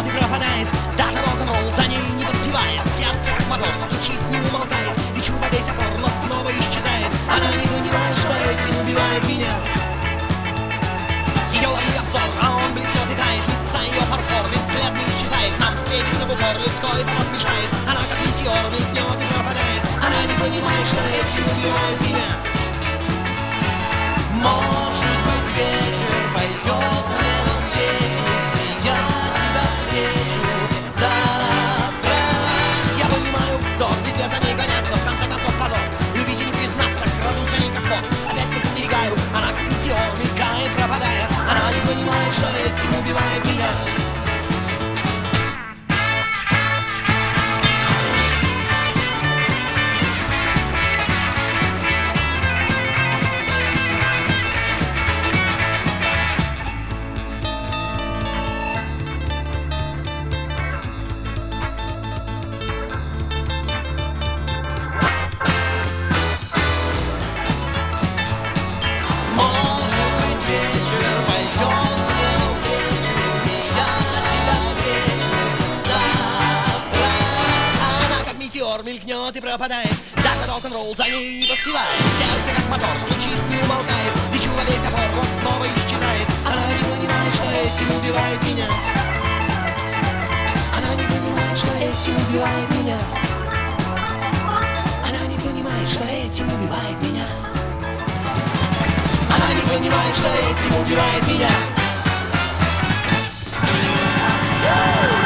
и пропадает. Даже рок-н-ролл за ней не поспевает. Сердце как мотор стучит, не умолкает. Лечу во весь опор, но снова исчезает. Она не понимает, что этим убивает меня. Ее взор, а он блеснет и тает. Лица ее фарфор бесследно исчезает. Нам встретиться в упор, людской поток мешает. Она как метеор мелькнет и пропадает. Она не понимает, что этим убивает меня. Может быть, вечер пойдет мне навстречу, и я тебя встречу завтра. Я понимаю вздор, везде за ней гоняться, в конце концов позор. Любить и не признаться, краду за ней как вор. Опять подстерегаю, она как метеор мелькает, пропадая. Она не понимает, что этим убивает меня. Мелькнет и пропадает. Даже рок-н-ролл за ней не поспевает. Сердце как мотор стучит, не умолкает. Лечу во весь опор, но снова исчезает. Она не понимает, что этим убивает меня. Она не понимает, что этим убивает меня. Она не понимает, что этим убивает меня. Она не понимает, что этим убивает меня.